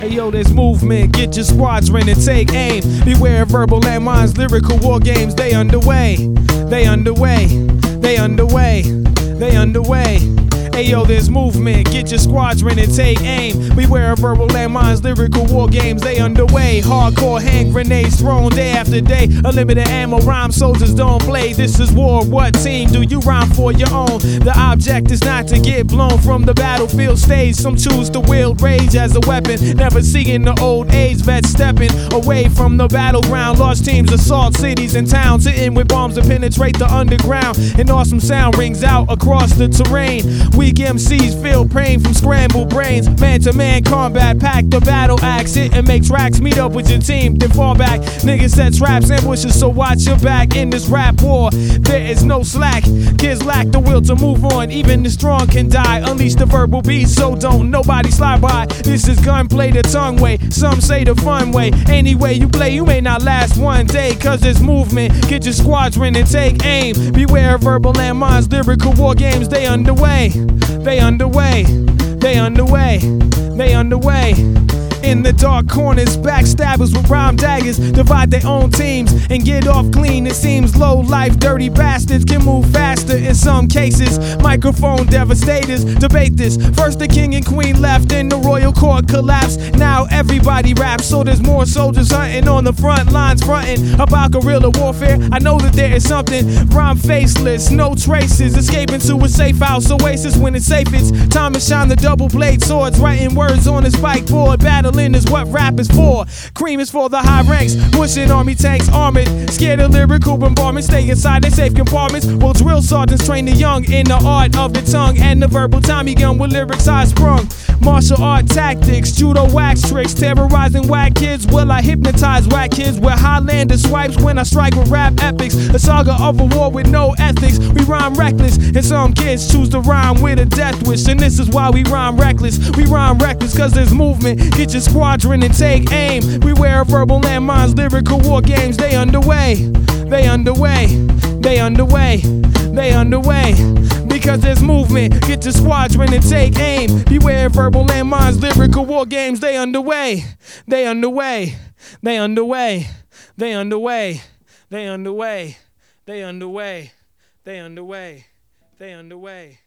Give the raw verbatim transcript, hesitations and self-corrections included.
Hey yo, this movement, get your squadron and take aim. Beware of verbal landmines, lyrical war games, they underway. They underway, they underway, they underway. Hey yo, this movement, get your squadron and take aim. Beware of verbal landmines, lyrical war games, they underway. Hardcore hand grenades thrown day after day. Unlimited ammo, rhyme soldiers don't play. This is war, what team do you rhyme for your own? The object is not to get blown from the battlefield stage. Some choose to wield rage as a weapon. Never seeing the old age vets stepping away from the battleground. Large teams assault cities and towns, hitting with bombs to penetrate the underground. An awesome sound rings out across the terrain. Weak M Cs feel pain from scrambled brains. Man-to-man combat, pack the battle axe, hit and make tracks. Meet up with your team, then fall back. Niggas set traps, ambushes, so watch your back. In this rap war, there is no slack. Kids lack the will to move on, even the strong can die. Unleash the verbal beast, so don't nobody slide by. This is gunplay the tongue way, some say the fun way. Any way you play, you may not last one day. Cause this movement, get your squadron and take aim. Beware of verbal landmines, lyrical war games, they underway. They underway, they underway, they underway. In the dark corners, backstabbers with rhyme daggers divide their own teams and get off clean. It seems low life, dirty bastards can move faster in some cases. Microphone devastators debate this. First the king and queen left, then the royal court collapsed. Now everybody raps, so there's more soldiers hunting on the front lines, fronting about guerrilla warfare. I know that there is something. Rhyme faceless, no traces, escaping to a safe house oasis. When it's safe, it's time to shine the double blade swords, writing words on his spike board. Battle is what rap is for. Cream is for the high ranks, pushing army tanks armored. Scared of lyrical bombardment, stay inside their safe compartments. Well, drill sergeants train the young in the art of the tongue and the verbal Tommy gun with lyrics I sprung. Martial art tactics, judo wax tricks, terrorizing whack kids. Will I hypnotize whack kids with Highlander swipes when I strike with rap epics? A saga of a war with no ethics. We rhyme reckless, and some kids choose to rhyme with a death wish. And this is why we rhyme reckless. We rhyme reckless cause there's movement. Get your squadron and take aim. Beware of verbal landmines, lyrical war games, they underway. They underway, they underway, they underway. Because there's movement, get your squadron and take aim. Beware of verbal landmines, lyrical war games, they underway. They underway, they underway, they underway, they underway, they underway, they underway, they underway.